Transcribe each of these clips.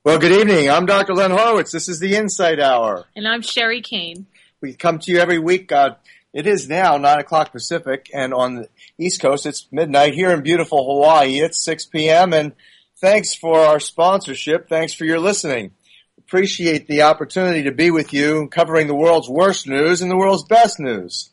Well, good evening. I'm Dr. Len Horowitz. This is the Insight Hour. And I'm Sherry Kane. We come to you every week. It is now 9 o'clock Pacific, and on the East Coast, it's midnight. Here in beautiful Hawaii, it's 6 p.m., and thanks for our sponsorship. Thanks for your listening. Appreciate the opportunity to be with you, covering the world's worst news and the world's best news.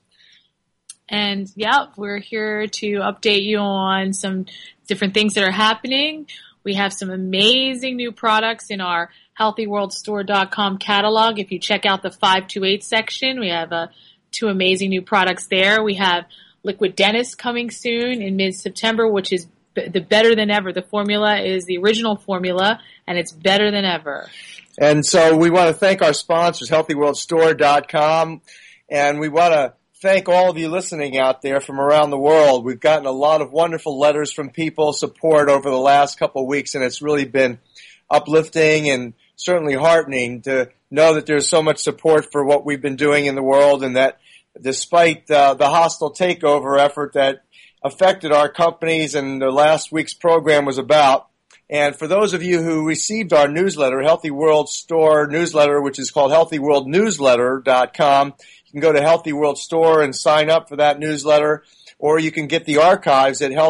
And, we're here to update you on some different things that are happening. We have some amazing new products in our healthyworldstore.com catalog. If you check out the 528 section, we have two amazing new products there. We have Liquid Dentist coming soon in mid-September, which is the better than ever. The formula is the original formula, and it's better than ever. And so we want to thank our sponsors, healthyworldstore.com, and we want to thank all of you listening out there from around the world. We've gotten a lot of wonderful letters from people, support over the last couple of weeks, and it's really been uplifting and certainly heartening to know that there's so much support for what we've been doing in the world, and that despite the hostile takeover effort that affected our companies and the last week's program was about. And for those of you who received our newsletter, Healthy World Store newsletter, which is called healthyworldnewsletter.com, you can go to Healthy World Store and sign up for that newsletter, or you can get the archives at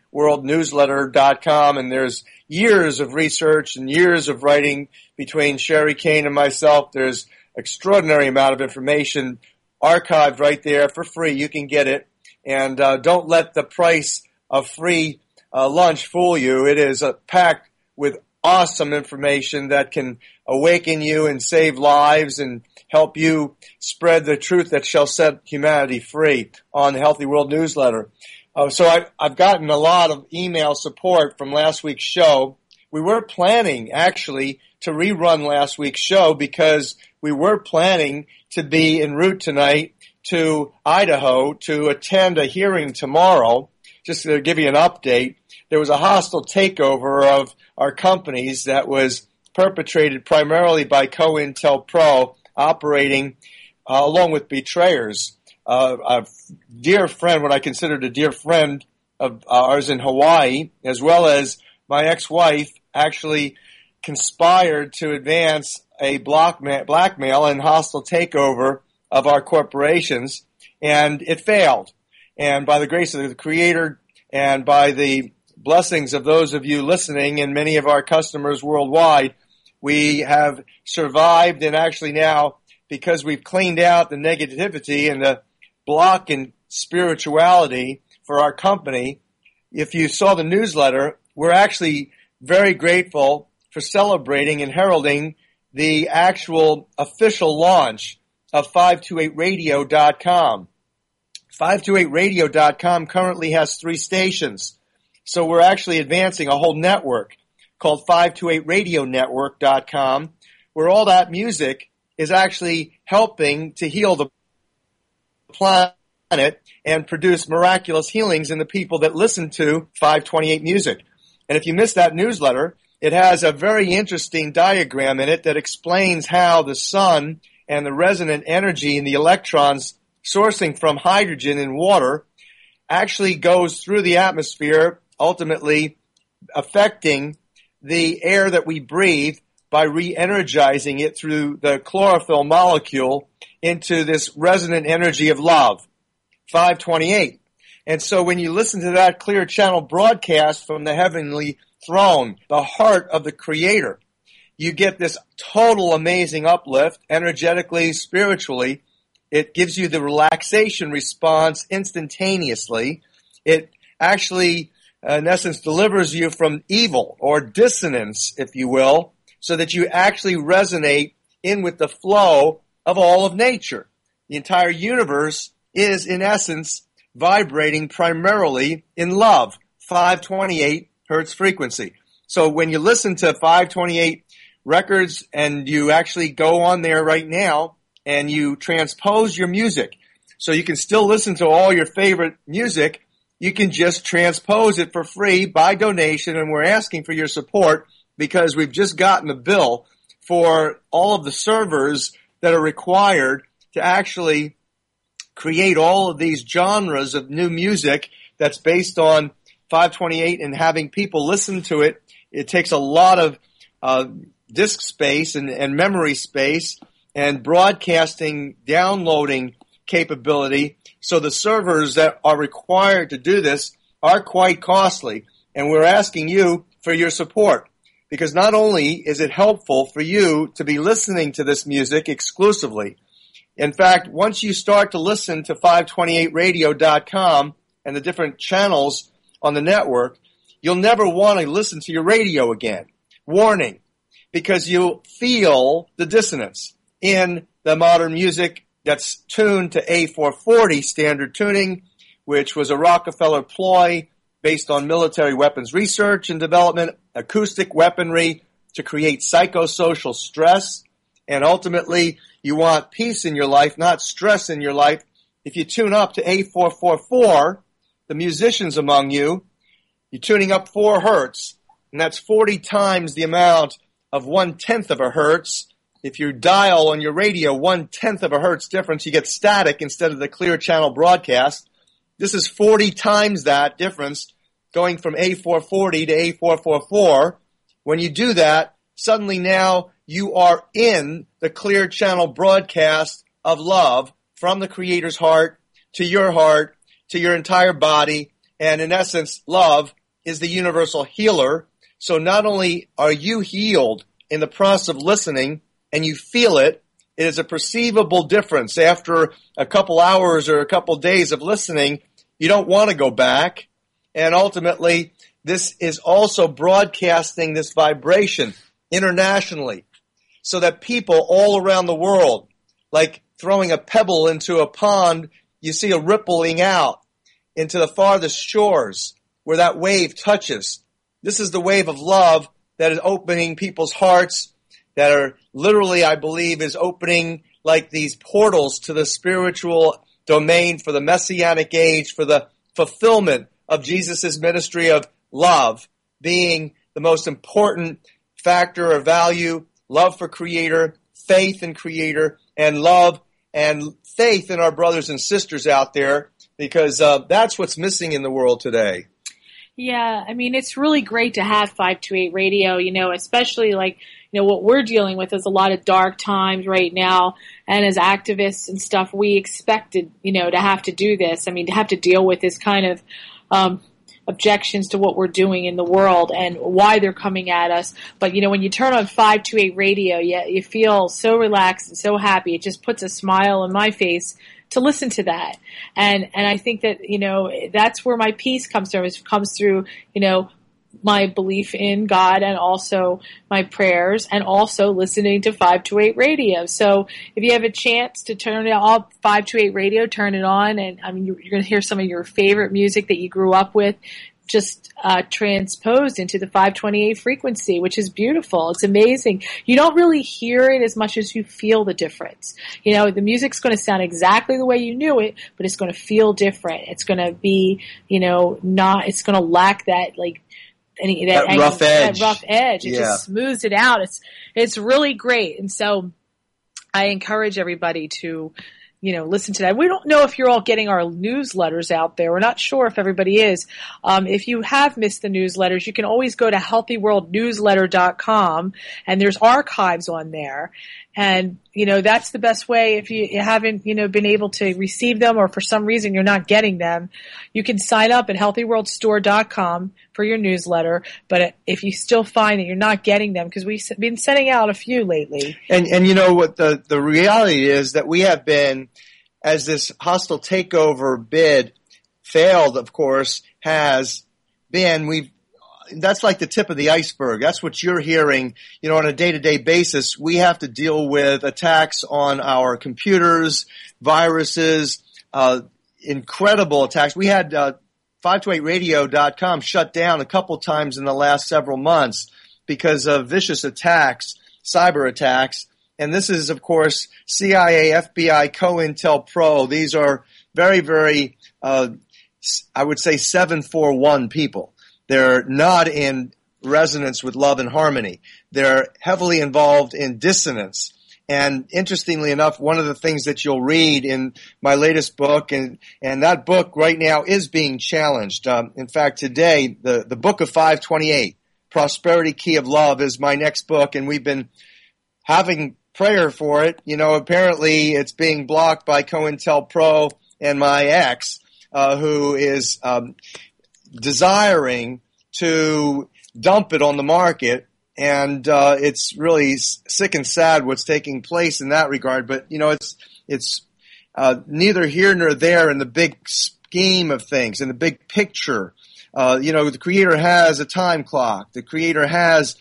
healthyworldnewsletter.com, and there's years of research and years of writing between Sherry Kane and myself. There's extraordinary amount of information archived right there for free. You can get it, and don't let the price of free lunch fool you. It is packed with awesome information that can awaken you and save lives and help you spread the truth that shall set humanity free on the Healthy World newsletter. So I've gotten a lot of email support from last week's show. We were planning, actually, to rerun last week's show because we were planning to be en route tonight to Idaho to attend a hearing tomorrow. Just to give you an update, there was a hostile takeover of our companies that was perpetrated primarily by COINTELPRO, operating along with betrayers. A dear friend, what I considered a dear friend of ours in Hawaii, as well as my ex-wife, actually conspired to advance a blackmail and hostile takeover of our corporations, and it failed. And by the grace of the Creator and by the blessings of those of you listening and many of our customers worldwide, we have survived, and actually now, because we've cleaned out the negativity and the block in spirituality for our company, if you saw the newsletter, we're actually very grateful for celebrating and heralding the actual official launch of 528radio.com. 528radio.com currently has 3 stations, so we're actually advancing a whole network called 528radionetwork.com, where all that music is actually helping to heal the planet and produce miraculous healings in the people that listen to 528 music. And if you missed that newsletter, it has a very interesting diagram in it that explains how the sun and the resonant energy and the electrons sourcing from hydrogen and water actually goes through the atmosphere, ultimately affecting the air that we breathe by re-energizing it through the chlorophyll molecule into this resonant energy of love, 528. And so when you listen to that clear channel broadcast from the heavenly throne, the heart of the Creator, you get this total amazing uplift, energetically, spiritually. It gives you the relaxation response instantaneously. It actually, in essence, delivers you from evil or dissonance, if you will, so that you actually resonate in with the flow of all of nature. The entire universe is, in essence, vibrating primarily in love, 528 hertz frequency. So when you listen to 528 records and you actually go on there right now and you transpose your music, so you can still listen to all your favorite music, you can just transpose it for free by donation, and we're asking for your support because we've just gotten a bill for all of the servers that are required to actually create all of these genres of new music that's based on 528 and having people listen to it. It takes a lot of disk space and memory space and broadcasting, downloading capability. So the servers that are required to do this are quite costly. And we're asking you for your support, because not only is it helpful for you to be listening to this music exclusively, in fact, once you start to listen to 528radio.com and the different channels on the network, you'll never want to listen to your radio again. Warning, because you'll feel the dissonance in the modern music that's tuned to A440 standard tuning, which was a Rockefeller ploy based on military weapons research and development, acoustic weaponry to create psychosocial stress. And ultimately, you want peace in your life, not stress in your life. If you tune up to A444, the musicians among you, you're tuning up 4 hertz, and that's 40 times the amount of 1/10 of a hertz. If you dial on your radio 1/10 of a hertz difference, you get static instead of the clear channel broadcast. This is 40 times that difference, going from A440 to A444. When you do that, suddenly now you are in the clear channel broadcast of love from the Creator's heart to your entire body. And in essence, love is the universal healer. So not only are you healed in the process of listening and you feel it, it is a perceivable difference. After a couple hours or a couple days of listening, you don't want to go back. And ultimately, this is also broadcasting this vibration internationally so that people all around the world, like throwing a pebble into a pond, you see a rippling out into the farthest shores where that wave touches. This is the wave of love that is opening people's hearts, that are literally, I believe, is opening like these portals to the spiritual domain for the Messianic age, for the fulfillment of Jesus' ministry of love being the most important factor or value, love for Creator, faith in Creator, and love and faith in our brothers and sisters out there, because that's what's missing in the world today. Yeah, I mean, it's really great to have 528 Radio, especially what we're dealing with is a lot of dark times right now. And as activists and stuff, we expected, to have to do this. I mean, to have to deal with this kind of objections to what we're doing in the world and why they're coming at us. But, when you turn on 528 Radio, you feel so relaxed and so happy. It just puts a smile on my face to listen to that. And I think that, that's where my peace comes from. It comes through, my belief in God and also my prayers and also listening to 528 Radio. So if you have a chance to turn it on, 528 Radio, turn it on. And I mean, you're going to hear some of your favorite music that you grew up with just transposed into the 528 frequency, which is beautiful. It's amazing. You don't really hear it as much as you feel the difference. The music's going to sound exactly the way you knew it, but it's going to feel different. It's going to be, it's going to lack that, that rough edge. That rough edge. It just smooths it out. It's really great. And so I encourage everybody to, listen to that. We don't know if you're all getting our newsletters out there. We're not sure if everybody is. If you have missed the newsletters, you can always go to healthyworldnewsletter.com, and there's archives on there. And, that's the best way. If you haven't, been able to receive them, or for some reason you're not getting them, you can sign up at healthyworldstore.com for your newsletter. But if you still find that you're not getting them, because we've been sending out a few lately. And what the reality is that we have been, as this hostile takeover bid failed, of course, has been, that's like the tip of the iceberg. That's what you're hearing, on a day-to-day basis. We have to deal with attacks on our computers, viruses, incredible attacks. We had 528radio.com shut down a couple times in the last several months because of vicious attacks, cyber attacks. And this is, of course, CIA, FBI, COINTELPRO. These are very, very, I would say 741 people. They're not in resonance with love and harmony. They're heavily involved in dissonance. And interestingly enough, one of the things that you'll read in my latest book, and that book right now is being challenged. In fact, today, the book of 528, Prosperity Key of Love is my next book, and we've been having prayer for it. Apparently it's being blocked by COINTELPRO and my ex, who is desiring to dump it on the market. And it's really sick and sad what's taking place in that regard. But, it's neither here nor there in the big scheme of things, in the big picture. The Creator has a time clock. The Creator has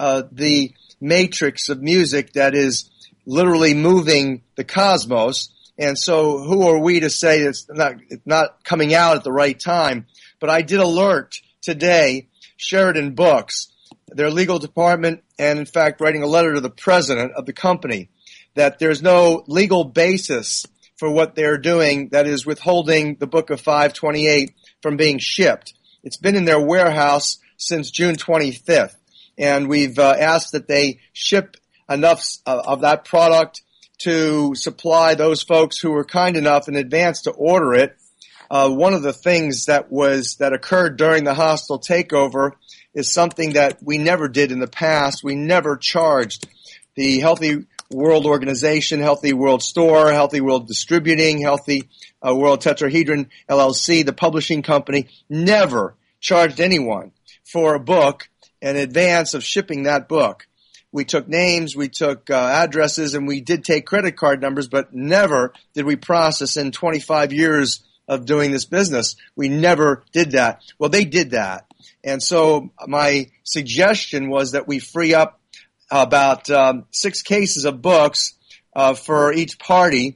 the matrix of music that is literally moving the cosmos. And so who are we to say it's not coming out at the right time? But I did alert today Sheridan Books, their legal department, and in fact writing a letter to the president of the company, that there's no legal basis for what they're doing that is withholding the Book of 528 from being shipped. It's been in their warehouse since June 25th, and we've asked that they ship enough of that product to supply those folks who were kind enough in advance to order it. One of the things that occurred during the hostile takeover is something that we never did in the past. We never charged the Healthy World Organization, Healthy World Store, Healthy World Distributing, Healthy World Tetrahedron LLC, the publishing company, never charged anyone for a book in advance of shipping that book. We took names, we took addresses, and we did take credit card numbers, but never did we process in 25 years of doing this business. We never did that. Well, they did that. And so my suggestion was that we free up about 6 cases of books for each party,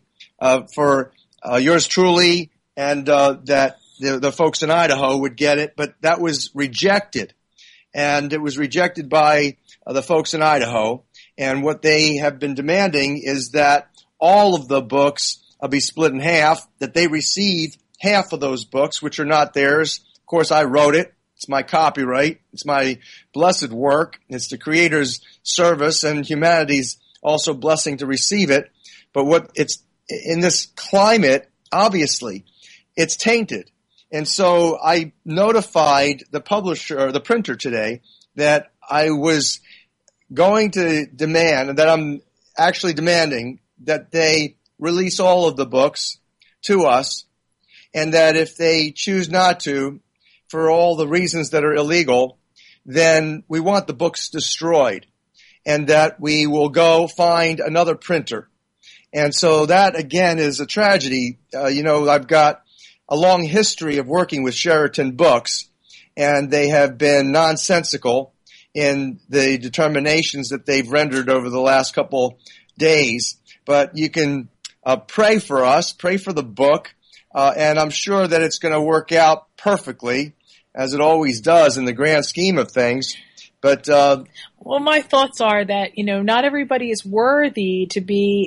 for yours truly, and that the folks in Idaho would get it. But that was rejected. And it was rejected by the folks in Idaho. And what they have been demanding is that all of the books be split in half, that they receive half of those books, which are not theirs. Of course, I wrote it. It's my copyright. It's my blessed work. It's the Creator's service, and humanity's also blessing to receive it. But what it's in this climate, obviously, it's tainted. And so I notified the publisher or the printer today that I was going to demand, that I'm actually demanding, that they release all of the books to us, and that if they choose not to, for all the reasons that are illegal, then we want the books destroyed, and that we will go find another printer. And so that, again, is a tragedy. I've got a long history of working with Sheridan Books, and they have been nonsensical in the determinations that they've rendered over the last couple days. But you can pray for us, pray for the book, and I'm sure that it's going to work out perfectly, as it always does in the grand scheme of things. But well, my thoughts are that not everybody is worthy to be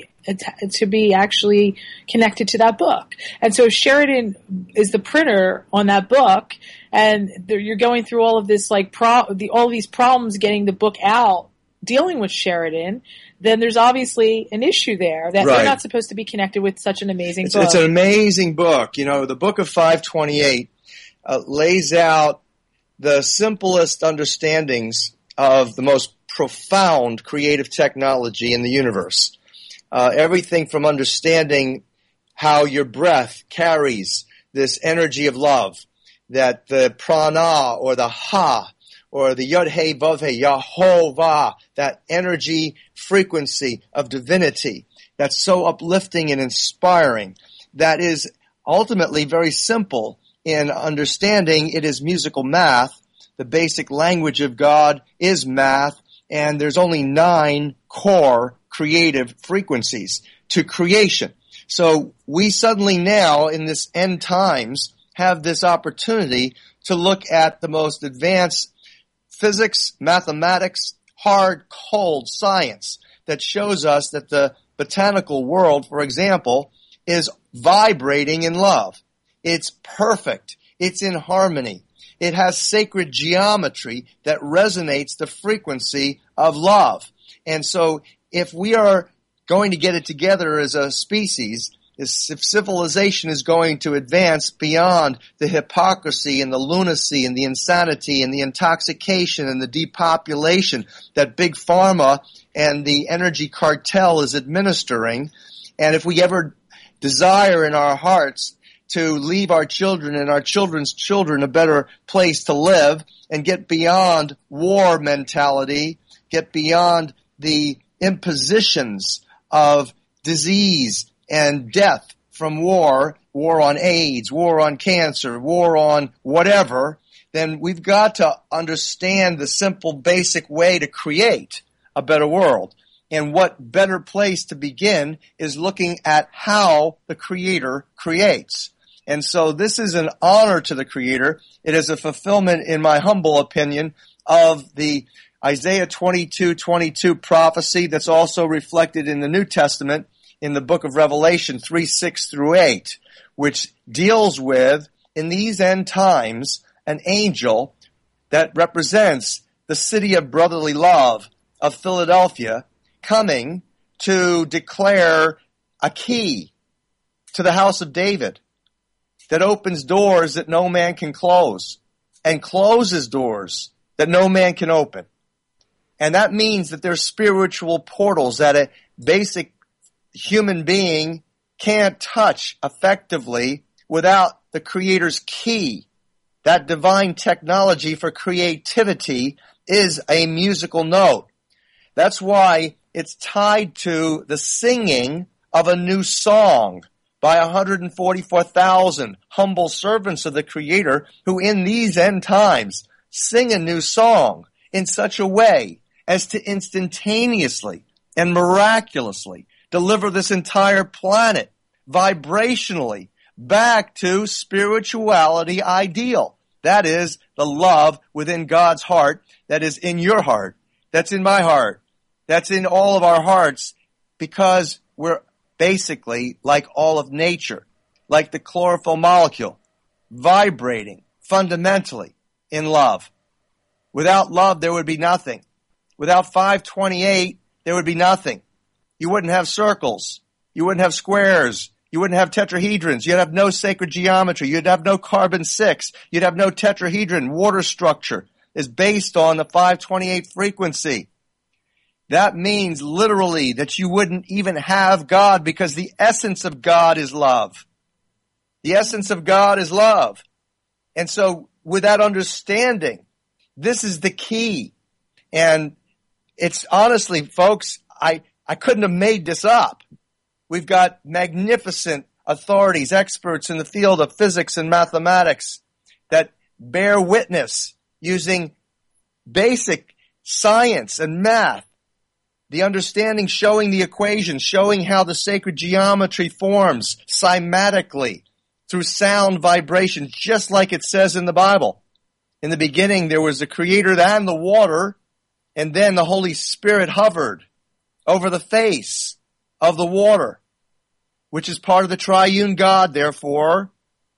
actually connected to that book, and so Sheridan is the printer on that book, and you're going through all of this all these problems getting the book out, dealing with Sheridan. Then there's obviously an issue there that they're not supposed to be connected with such an amazing book. It's an amazing book. The Book of 528 lays out the simplest understandings of the most profound creative technology in the universe. Everything from understanding how your breath carries this energy of love, that the prana or the ha or the yod he vav he, Yahovah, that energy frequency of divinity that's so uplifting and inspiring, that is ultimately very simple in understanding. It is musical math. The basic language of God is math, and there's only 9 core creative frequencies to creation. So we suddenly now, in this end times, have this opportunity to look at the most advanced physics, mathematics, hard, cold science that shows us that the botanical world, for example, is vibrating in love. It's perfect. It's in harmony. It has sacred geometry that resonates the frequency of love. And so if we are going to get it together as a species, is if civilization is going to advance beyond the hypocrisy and the lunacy and the insanity and the intoxication and the depopulation that Big Pharma and the energy cartel is administering, and if we ever desire in our hearts to leave our children and our children's children a better place to live and get beyond war mentality, get beyond the impositions of disease and death from war on AIDS, war on cancer, war on whatever, then we've got to understand the simple, basic way to create a better world. And what better place to begin is looking at how the Creator creates. And so this is an honor to the Creator. It is a fulfillment, in my humble opinion, of the Isaiah 22:22 prophecy that's also reflected in the New Testament in the book of Revelation 3:6-8, which deals with, in these end times, an angel that represents the city of brotherly love of Philadelphia coming to declare a key to the house of David that opens doors that no man can close and closes doors that no man can open. And that means that there's spiritual portals that a basic human being can't touch effectively without the Creator's key. That divine technology for creativity is a musical note. That's why it's tied to the singing of a new song by 144,000 humble servants of the Creator who in these end times sing a new song in such a way as to instantaneously and miraculously deliver this entire planet vibrationally back to spirituality ideal. That is the love within God's heart that is in your heart, that's in my heart, that's in all of our hearts, because we're basically like all of nature, like the chlorophyll molecule, vibrating fundamentally in love. Without love, there would be nothing. Without 528, there would be nothing. You wouldn't have circles. You wouldn't have squares. You wouldn't have tetrahedrons. You'd have no sacred geometry. You'd have no carbon-6. You'd have no tetrahedron. Water structure is based on the 528 frequency. That means literally that you wouldn't even have God, because the essence of God is love. The essence of God is love. And so with that understanding, this is the key. And it's honestly, folks, I couldn't have made this up. We've got magnificent authorities, experts in the field of physics and mathematics that bear witness using basic science and math, the understanding showing the equations, showing how the sacred geometry forms cymatically through sound vibrations, just like it says in the Bible. In the beginning, there was the Creator and the water, and then the Holy Spirit hovered over the face of the water, which is part of the triune God, therefore,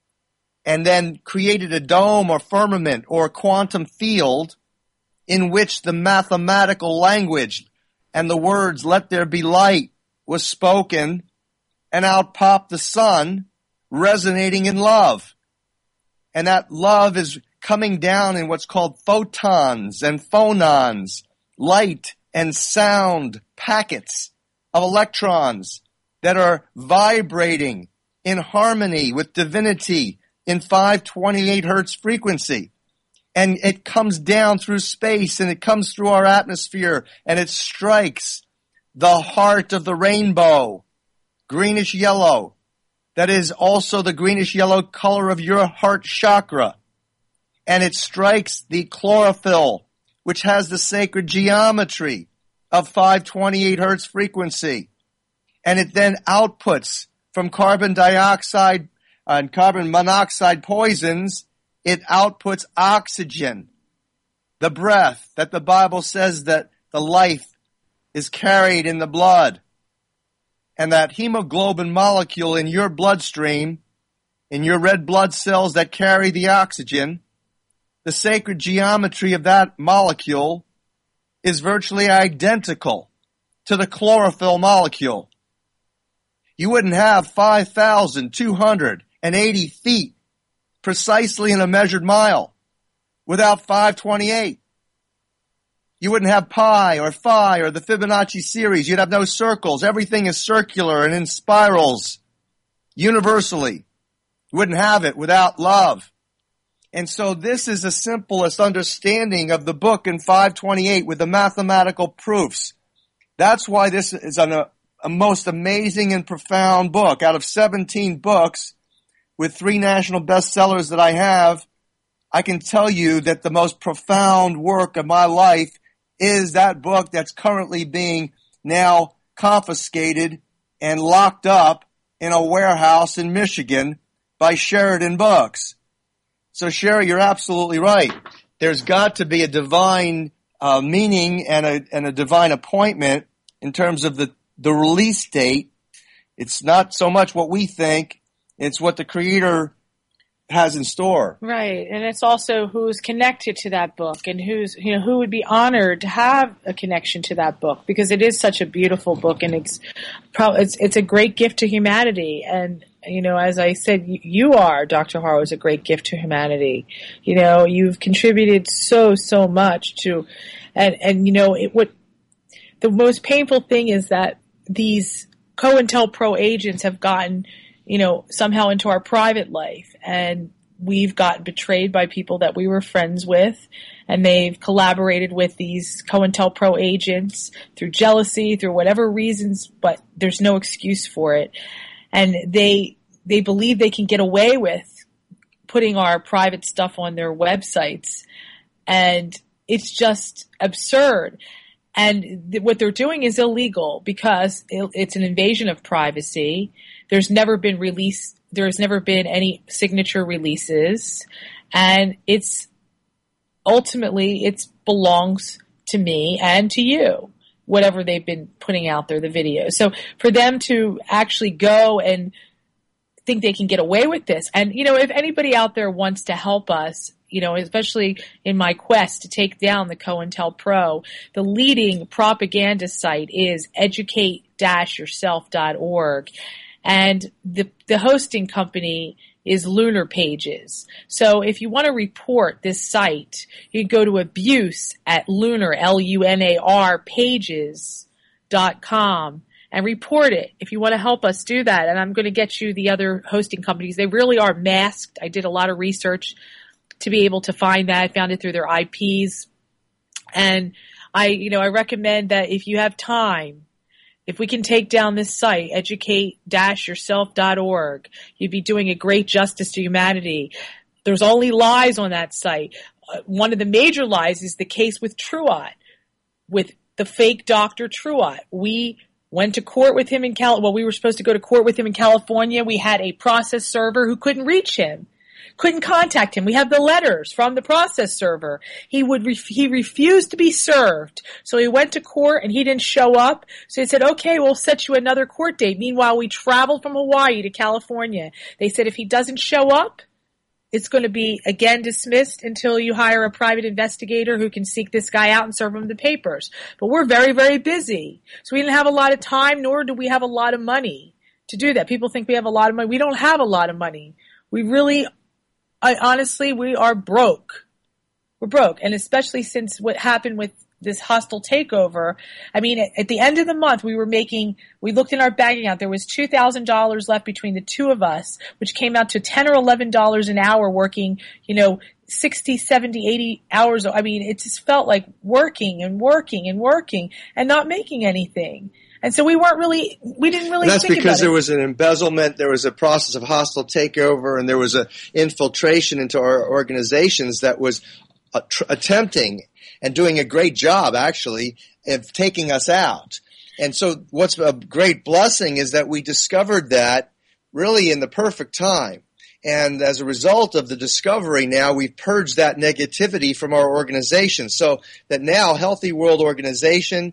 and then created a dome or firmament or a quantum field in which the mathematical language and the words, "Let there be light," was spoken, and out popped the sun, resonating in love. And that love is coming down in what's called photons and phonons, light and sound packets of electrons that are vibrating in harmony with divinity in 528 hertz frequency. And it comes down through space, and it comes through our atmosphere, and it strikes the heart of the rainbow, greenish yellow. That is also the greenish yellow color of your heart chakra. And it strikes the chlorophyll, which has the sacred geometry of 528 hertz frequency. And it then outputs from carbon dioxide and carbon monoxide poisons, it outputs oxygen, the breath that the Bible says that the life is carried in the blood. And that hemoglobin molecule in your bloodstream, in your red blood cells that carry the oxygen, the sacred geometry of that molecule is virtually identical to the chlorophyll molecule. You wouldn't have 5,280 feet precisely in a measured mile without 528. You wouldn't have pi or phi or the Fibonacci series. You'd have no circles. Everything is circular and in spirals universally. You wouldn't have it without love. And so this is the simplest understanding of the book in 528 with the mathematical proofs. That's why this is a most amazing and profound book. Out of 17 books with 3 national bestsellers that I have, I can tell you that the most profound work of my life is that book that's currently being now confiscated and locked up in a warehouse in Michigan by Sheridan Books. So Sherry, you're absolutely right. There's got to be a divine meaning and a divine appointment in terms of the release date. It's not so much what we think, it's what the Creator has in store. Right. And it's also who's connected to that book and who would be honored to have a connection to that book, because it is such a beautiful book and it's a great gift to humanity. And as I said, you are, Dr. Horowitz, a great gift to humanity. You've contributed so much to, what the most painful thing is that these COINTELPRO agents have gotten, somehow into our private life, and we've gotten betrayed by people that we were friends with, and they've collaborated with these COINTELPRO agents through jealousy, through whatever reasons, but there's no excuse for it. And they believe they can get away with putting our private stuff on their websites. And it's just absurd. And what they're doing is illegal because it's an invasion of privacy. There's never been any signature releases. And ultimately it belongs to me and to you, whatever they've been putting out there, the videos. So for them to actually go and think they can get away with this, and if anybody out there wants to help us, especially in my quest to take down the COINTELPRO, the leading propaganda site is educate-yourself.org, and the hosting company is Lunar Pages. So if you want to report this site, you can go to abuse at lunar, LUNAR, pages.com and report it if you want to help us do that. And I'm going to get you the other hosting companies. They really are masked. I did a lot of research to be able to find that. I found it through their IPs. And I recommend that if you have time, if we can take down this site, educate-yourself.org, you'd be doing a great justice to humanity. There's only lies on that site. One of the major lies is the case with Truott, with the fake Dr. Truott. We went to court with him we were supposed to go to court with him in California. We had a process server who couldn't reach him, couldn't contact him. We have the letters from the process server. He refused to be served. So he went to court and he didn't show up. So they said, okay, we'll set you another court date. Meanwhile, we traveled from Hawaii to California. They said if he doesn't show up, it's going to be again dismissed until you hire a private investigator who can seek this guy out and serve him the papers. But we're very, very busy. So we didn't have a lot of time, nor do we have a lot of money to do that. People think we have a lot of money. We don't have a lot of money. Honestly, we are broke. We're broke. And especially since what happened with this hostile takeover. I mean, at the end of the month, we looked in our bank account, there was $2,000 left between the two of us, which came out to $10 or $11 an hour working, 60, 70, 80 hours. I mean, it just felt like working and working and working and not making anything. And so we didn't really think about it. That's because there was an embezzlement, there was a process of hostile takeover, and there was an infiltration into our organizations that was attempting and doing a great job, actually, of taking us out. And so what's a great blessing is that we discovered that really in the perfect time. And as a result of the discovery now, we've purged that negativity from our organization. So that now Healthy World Organization,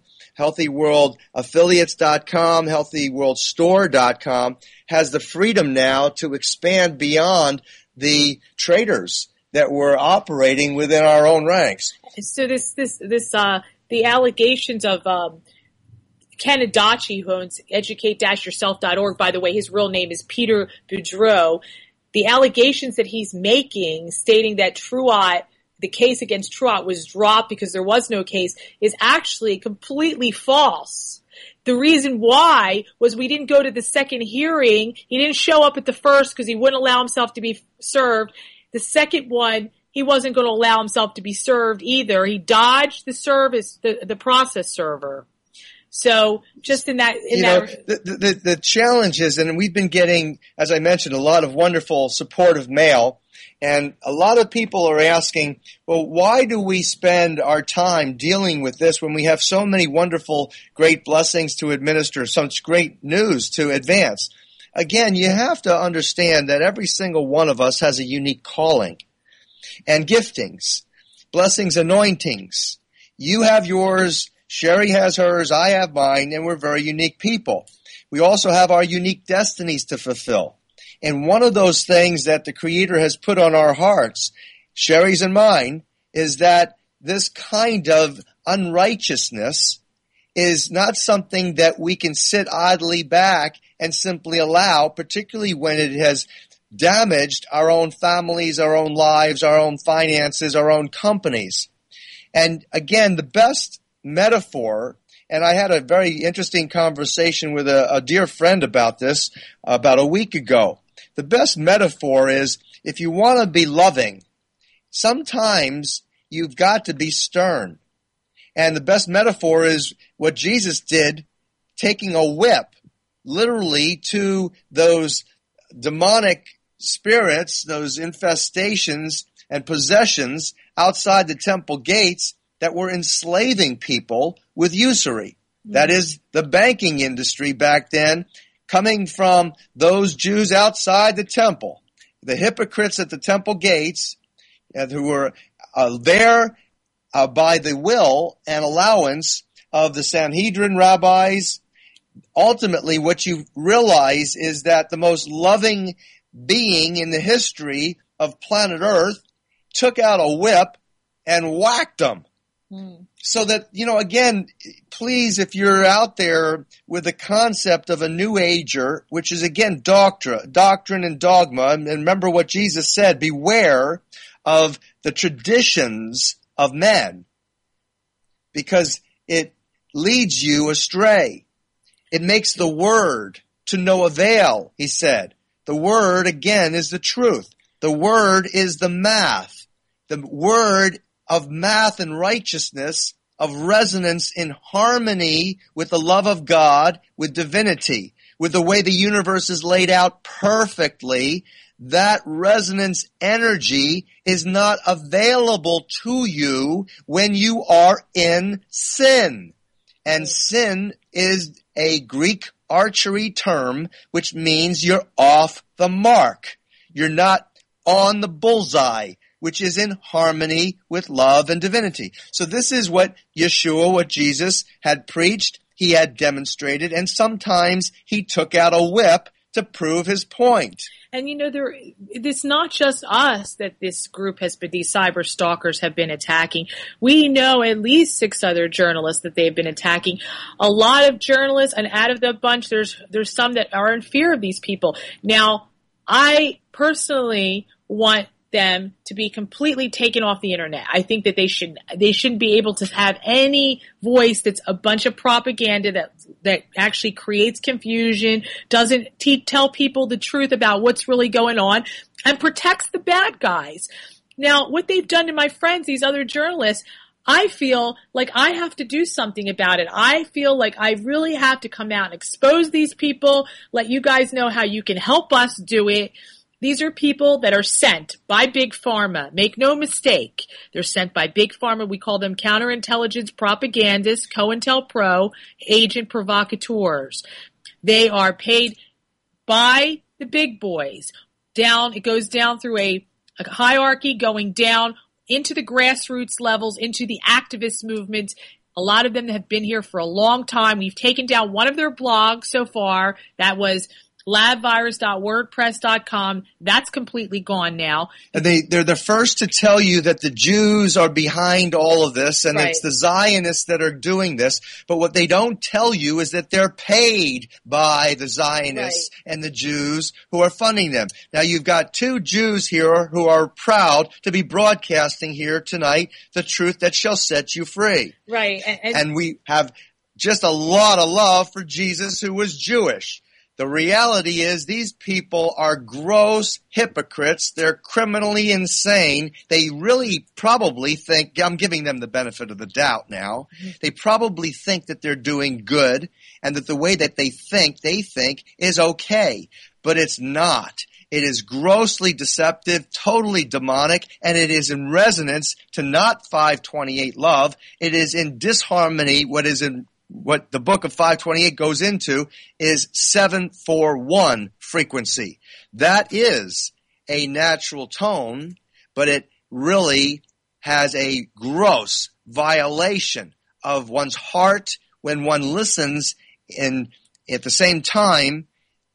HealthyWorldAffiliates.com, HealthyWorldStore.com has the freedom now to expand beyond the traders that were operating within our own ranks. So the allegations of Ken Adachi, who owns educate-yourself.org, by the way, his real name is Peter Boudreau. The allegations that he's making, stating that the case against Truott was dropped because there was no case, is actually completely false. The reason why was we didn't go to the second hearing. He didn't show up at the first because he wouldn't allow himself to be served. The second one, he wasn't going to allow himself to be served either. He dodged the process server. So just the challenge is, and we've been getting, as I mentioned, a lot of wonderful supportive mail, and a lot of people are asking, well, why do we spend our time dealing with this when we have so many wonderful, great blessings to administer, such great news to advance? Again, you have to understand that every single one of us has a unique calling and giftings, blessings, anointings. You have yours, Sherry has hers, I have mine, and we're very unique people. We also have our unique destinies to fulfill. And one of those things that the Creator has put on our hearts, Sherry's and mine, is that this kind of unrighteousness is not something that we can sit idly back and simply allow, particularly when it has damaged our own families, our own lives, our own finances, our own companies. And again, the best metaphor, and I had a very interesting conversation with a dear friend about this about a week ago. The best metaphor is, if you want to be loving, sometimes you've got to be stern. And the best metaphor is what Jesus did, taking a whip, literally, to those demonic spirits, those infestations and possessions outside the temple gates that were enslaving people with usury. That is the banking industry back then, coming from those Jews outside the temple, the hypocrites at the temple gates, who were there by the will and allowance of the Sanhedrin rabbis. Ultimately, what you realize is that the most loving being in the history of planet Earth took out a whip and whacked them. So that, again, please, if you're out there with the concept of a New Ager, which is, again, doctrine and dogma, and remember what Jesus said, beware of the traditions of men, because it leads you astray. It makes the word to no avail, he said. The word, again, is the truth. The word is the math. The word of math and righteousness, of resonance in harmony with the love of God, with divinity, with the way the universe is laid out perfectly. That resonance energy is not available to you when you are in sin. And sin is a Greek archery term, which means you're off the mark. You're not on the bullseye, which is in harmony with love and divinity. So this is what Yeshua, what Jesus had preached, he had demonstrated, and sometimes he took out a whip to prove his point. And it's not just us that this group these cyber stalkers have been attacking. We know at least 6 other journalists that they've been attacking. A lot of journalists, and out of the bunch, there's some that are in fear of these people. Now, I personally want them to be completely taken off the internet. I think that they shouldn't be able to have any voice that's a bunch of propaganda that actually creates confusion, doesn't tell people the truth about what's really going on, and protects the bad guys. Now, what they've done to my friends, these other journalists, I feel like I have to do something about it. I feel like I really have to come out and expose these people, let you guys know how you can help us do it. These are people that are sent by Big Pharma. Make no mistake. They're sent by Big Pharma. We call them counterintelligence propagandists, COINTELPRO, agent provocateurs. They are paid by the big boys. It goes down through a hierarchy, going down into the grassroots levels, into the activist movement. A lot of them have been here for a long time. We've taken down one of their blogs so far. That was ladvirus.wordpress.com. That's completely gone now. And they're the first to tell you that the Jews are behind all of this, and Right. it's the Zionists that are doing this. But what they don't tell you is that they're paid by the Zionists and the Jews who are funding them. Now, you've got two Jews here who are proud to be broadcasting here tonight the truth that shall set you free. Right. And we have just a lot of love for Jesus, who was Jewish. The reality is these people are gross hypocrites. They're criminally insane. They really probably think, I'm giving them the benefit of the doubt now, they probably think that they're doing good and that the way that they think is okay. But it's not. It is grossly deceptive, totally demonic, and it is in resonance to not 528 love. It is in disharmony. What the book of 528 goes into is 741 frequency. That is a natural tone, but it really has a gross violation of one's heart when one listens. And at the same time,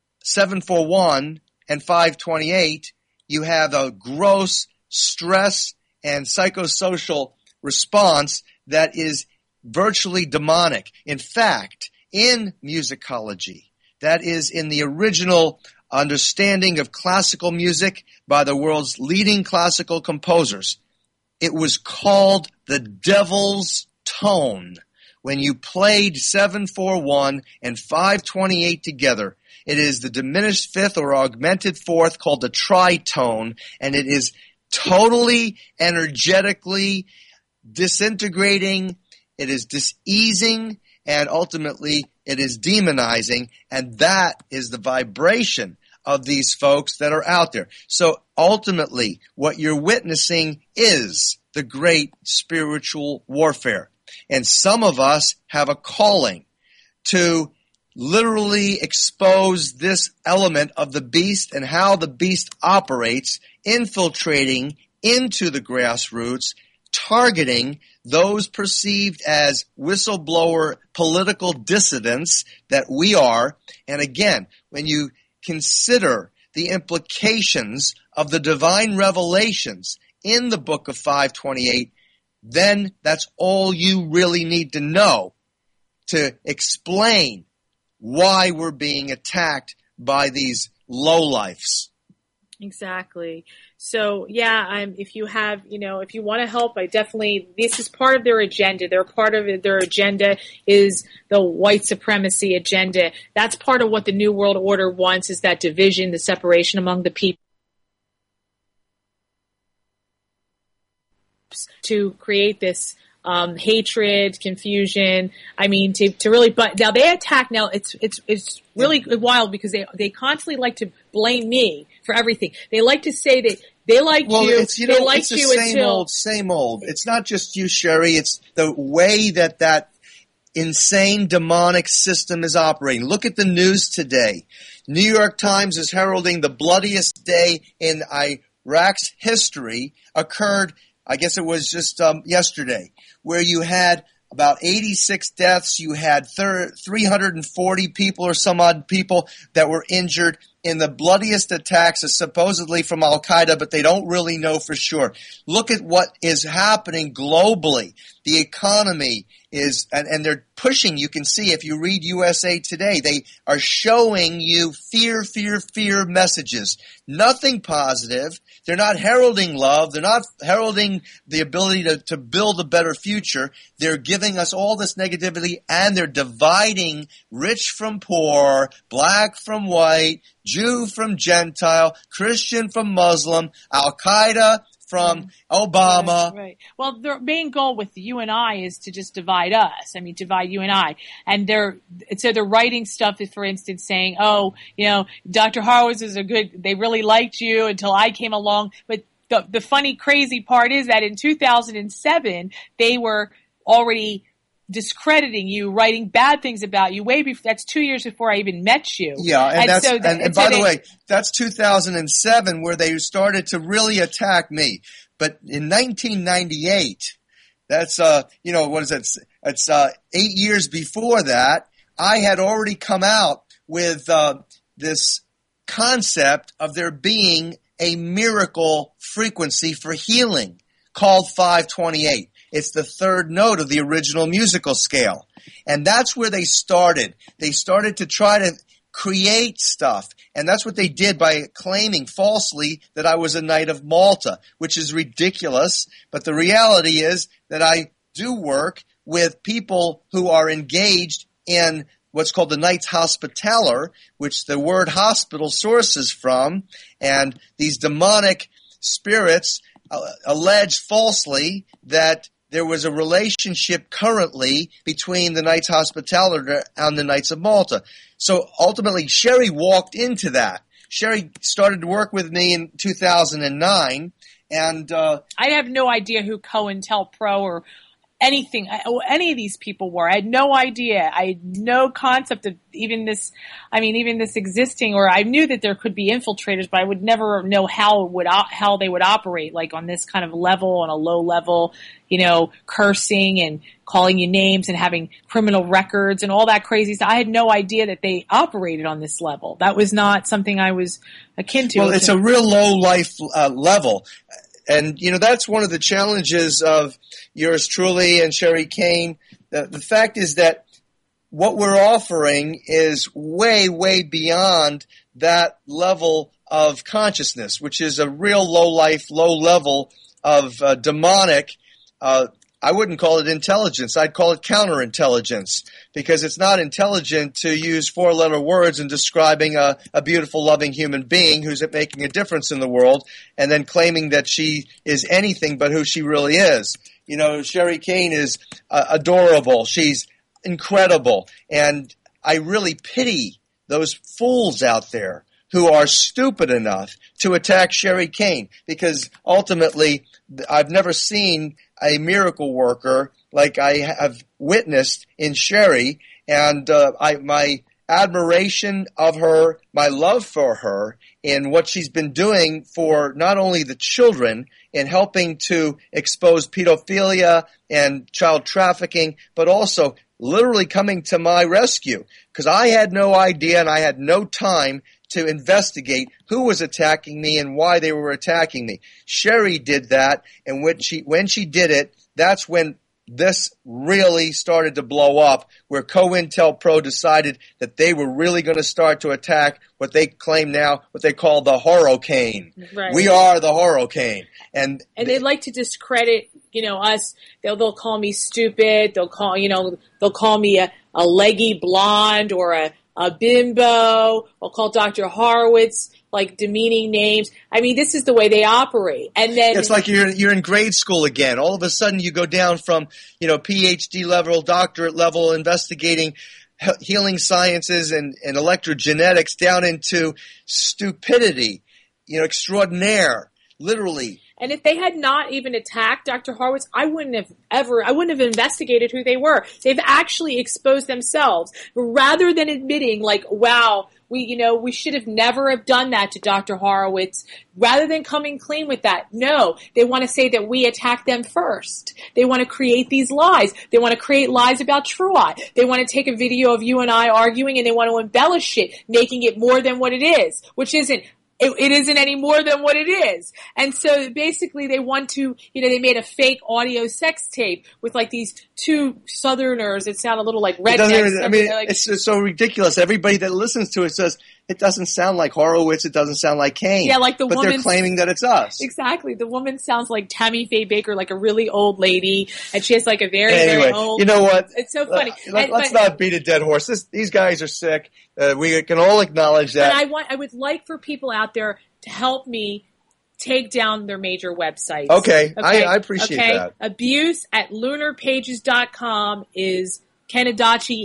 741 and 528, you have a gross stress and psychosocial response that is virtually demonic. In fact, in musicology, that is in the original understanding of classical music by the world's leading classical composers, it was called the devil's tone. When you played 741 and 528 together, it is the diminished fifth or augmented fourth called the tritone, and it is totally energetically disintegrating. It is diseasing, and ultimately it is demonizing, and that is the vibration of these folks that are out there. So ultimately, what you're witnessing is the great spiritual warfare. And some of us have a calling to literally expose this element of the beast and how the beast operates, infiltrating into the grassroots, targeting those perceived as whistleblower political dissidents that we are. And again, when you consider the implications of the divine revelations in the book of 528, then that's all you really need to know to explain why we're being attacked by these lowlifes. Exactly. So yeah, if you have, if you want to help, this is part of their agenda. Their agenda is the white supremacy agenda. That's part of what the New World Order wants, is that division, the separation among the people, to create this hatred, confusion. I mean, to really, but now they attack. Now it's really wild because they constantly like to blame me for everything. They like to say that they like you. It's, they like it's the you same old. It's not just you, Sherry. It's the way that insane demonic system is operating. Look at the news today. New York Times is heralding the bloodiest day in Iraq's history occurred, I guess it was just yesterday, where you had about 86 deaths. You had 340 people or some odd people that were injured in the bloodiest attacks, supposedly from Al-Qaeda, but they don't really know for sure. Look at what is happening globally. The economy is, and they're pushing, you can see if you read USA Today, they are showing you fear messages. Nothing positive. They're not heralding love. They're not heralding the ability to build a better future. They're giving us all this negativity, and they're dividing rich from poor, black from white, Jew from Gentile, Christian from Muslim, Al-Qaeda from Obama. Right. Well, their main goal with you and I is to just divide us. I mean, divide you and I. And they're writing stuff, for instance, saying, Dr. Horowitz is they really liked you until I came along. But the funny, crazy part is that in 2007, they were already discrediting you, writing bad things about you way before. That's 2 years before I even met you. Yeah, and by the way, that's 2007 where they started to really attack me. But in 1998, that's what is it? It's 8 years before that. I had already come out with this concept of there being a miracle frequency for healing called 528. It's the third note of the original musical scale. And that's where they started. They started to try to create stuff. And that's what they did by claiming falsely that I was a Knight of Malta, which is ridiculous. But the reality is that I do work with people who are engaged in what's called the Knights Hospitaller, which the word hospital sources from. And these demonic spirits allege falsely that there was a relationship currently between the Knights Hospitaller and the Knights of Malta. So ultimately, Sherry walked into that. Sherry started to work with me in 2009, and I have no idea who COINTELPRO or anything, any of these people were. I had no idea. I had no concept of even this existing, or I knew that there could be infiltrators, but I would never know how they would operate, like on this kind of level, on a low level, cursing and calling you names and having criminal records and all that crazy stuff. I had no idea that they operated on this level. That was not something I was akin to. Well, it's a real low life level. And, that's one of the challenges of yours truly and Sherry Kane. The fact is that what we're offering is way, way beyond that level of consciousness, which is a real low life, low level of demonic, I wouldn't call it intelligence. I'd call it counterintelligence, because it's not intelligent to use four-letter words in describing a beautiful, loving human being who's making a difference in the world and then claiming that she is anything but who she really is. Sherry Kane is adorable. She's incredible. And I really pity those fools out there who are stupid enough to attack Sherry Kane, because ultimately I've never seen a miracle worker like I have witnessed in Sherry, and my admiration of her, my love for her, and what she's been doing for not only the children in helping to expose pedophilia and child trafficking, but also literally coming to my rescue, because I had no idea and I had no time to investigate who was attacking me and why they were attacking me. Sherry did that, and when she did it, that's when this really started to blow up, where COINTELPRO decided that they were really going to start to attack what they claim now, what they call the Horocane. Right. We are the Horocane. And they like to discredit, us. They'll call me stupid. They'll call me a leggy blonde or a bimbo. They'll call Dr. Horowitz like demeaning names. I mean, this is the way they operate. And then it's like you're in grade school again. All of a sudden you go down from, PhD level, doctorate level, investigating healing sciences and electrogenetics down into stupidity, extraordinaire, literally. And if they had not even attacked Dr. Horowitz, I wouldn't have investigated who they were. They've actually exposed themselves. Rather than admitting, like, wow, we should have never have done that to Dr. Horowitz, rather than coming clean with that. No, they want to say that we attacked them first. They want to create these lies. They want to create lies about Truott. They want to take a video of you and I arguing, and they want to embellish it, making it more than what it is, which isn't. It isn't any more than what it is. And so basically they want to, they made a fake audio sex tape with like these two Southerners. It sounded a little like rednecks. It's so ridiculous. Everybody that listens to it says, it doesn't sound like Horowitz. It doesn't sound like Kane. Yeah, like but they're claiming that it's us. Exactly. The woman sounds like Tammy Faye Baker, like a really old lady. And she has like a very old. You know what? It's so funny. Let's not beat a dead horse. These guys are sick. We can all acknowledge that. But I would like for people out there to help me take down their major websites. Okay. I appreciate that. Abuse at lunarpages.com is Ken Adachi,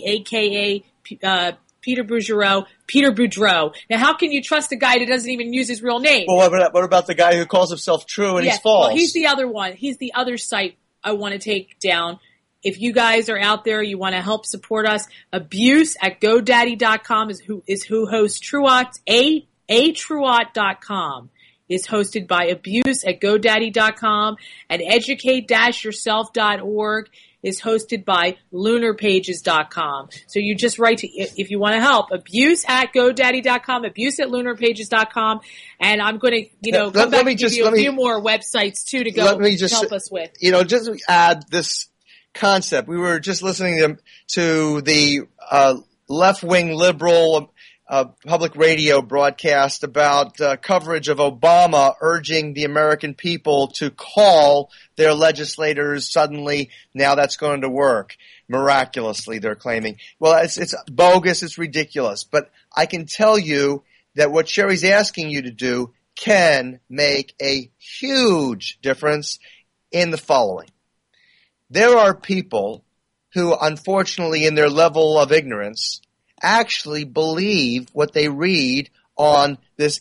a.k.a. Peter Boudreau. Now, how can you trust a guy that doesn't even use his real name? Well, what about the guy who calls himself True and he's false? Well, he's the other one. He's the other site I want to take down. If you guys are out there, you want to help support us, abuse at GoDaddy.com is who hosts Truott. Truott.com is hosted by abuse at GoDaddy.com, and educate-yourself.org is hosted by lunarpages.com. So you just write to, if you want to help, abuse@godaddy.com, abuse@lunarpages.com. And I'm going to, come back and give you a few more websites too to go help us with. Just add this concept. We were just listening to the left-wing liberal public radio broadcast about coverage of Obama urging the American people to call their legislators suddenly. Now that's going to work. Miraculously, they're claiming. Well, it's bogus. It's ridiculous. But I can tell you that what Sherry's asking you to do can make a huge difference in the following. There are people who, unfortunately, in their level of ignorance, actually believe what they read on this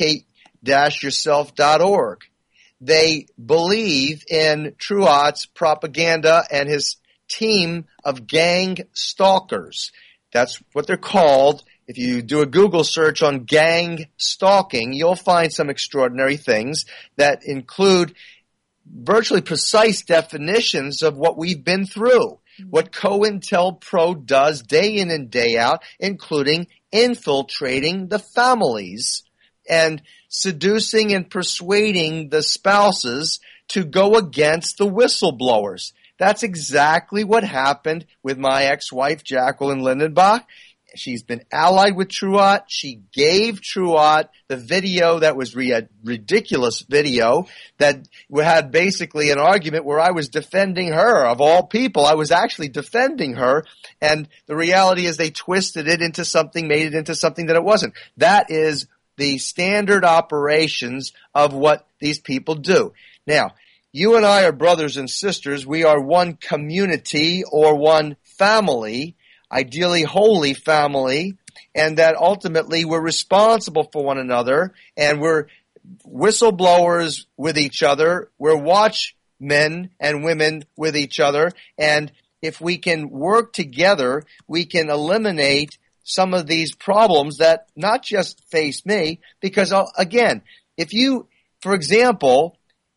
educate-yourself.org. They believe in Truott's propaganda and his team of gang stalkers. That's what they're called. If you do a Google search on gang stalking, you'll find some extraordinary things that include virtually precise definitions of what we've been through. What COINTELPRO does day in and day out, including infiltrating the families and seducing and persuading the spouses to go against the whistleblowers. That's exactly what happened with my ex-wife, Jacqueline Lindenbach. She's been allied with Truott. She gave Truott the video that was a ridiculous video that had basically an argument where I was defending her. Of all people, I was actually defending her. And the reality is they twisted it into something, made it into something that it wasn't. That is the standard operations of what these people do. Now, you and I are brothers and sisters. We are one community or one family, ideally holy family, and that ultimately we're responsible for one another, and we're whistleblowers with each other, we're watchmen and women with each other, and if we can work together, we can eliminate some of these problems that not just face me, because again, if you, for example,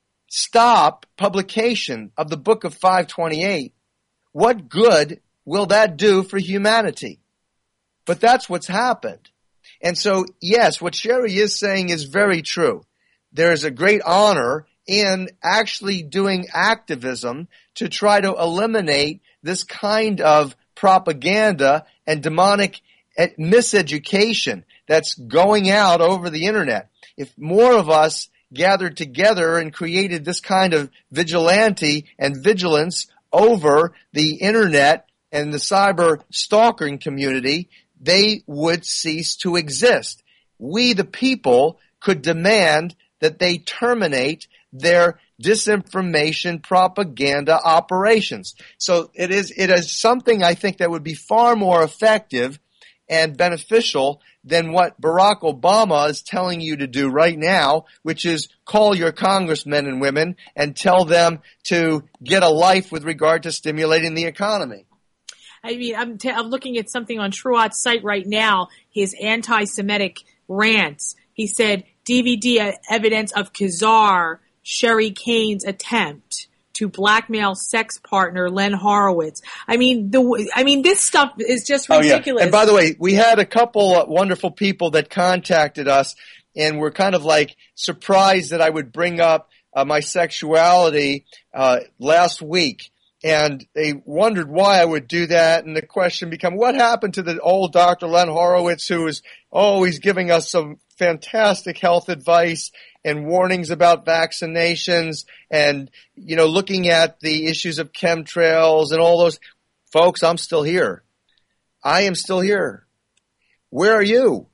stop publication of the Book of 528, what good will that do for humanity? But that's what's happened. And so, yes, what Sherry is saying is very true. There is a great honor in actually doing activism to try to eliminate this kind of propaganda and demonic miseducation that's going out over the internet. If more of us gathered together and created this kind of vigilante and vigilance over the internet and the cyber stalking community, they would cease to exist. We, the people, could demand that they terminate their disinformation propaganda operations. So it is something I think that would be far more effective and beneficial than what Barack Obama is telling you to do right now, which is call your congressmen and women and tell them to get a life with regard to stimulating the economy. I mean, I'm looking at something on Truott's site right now, his anti-Semitic rants. He said, DVD evidence of Khazar Sherry Kane's attempt to blackmail sex partner Len Horowitz. I mean, this stuff is just ridiculous. Oh, yeah. And by the way, we had a couple wonderful people that contacted us and were kind of like surprised that I would bring up my sexuality last week. And they wondered why I would do that. And the question became, what happened to the old Dr. Len Horowitz who is always giving us some fantastic health advice and warnings about vaccinations and, looking at the issues of chemtrails and all those. Folks, I'm still here. I am still here. Where are you?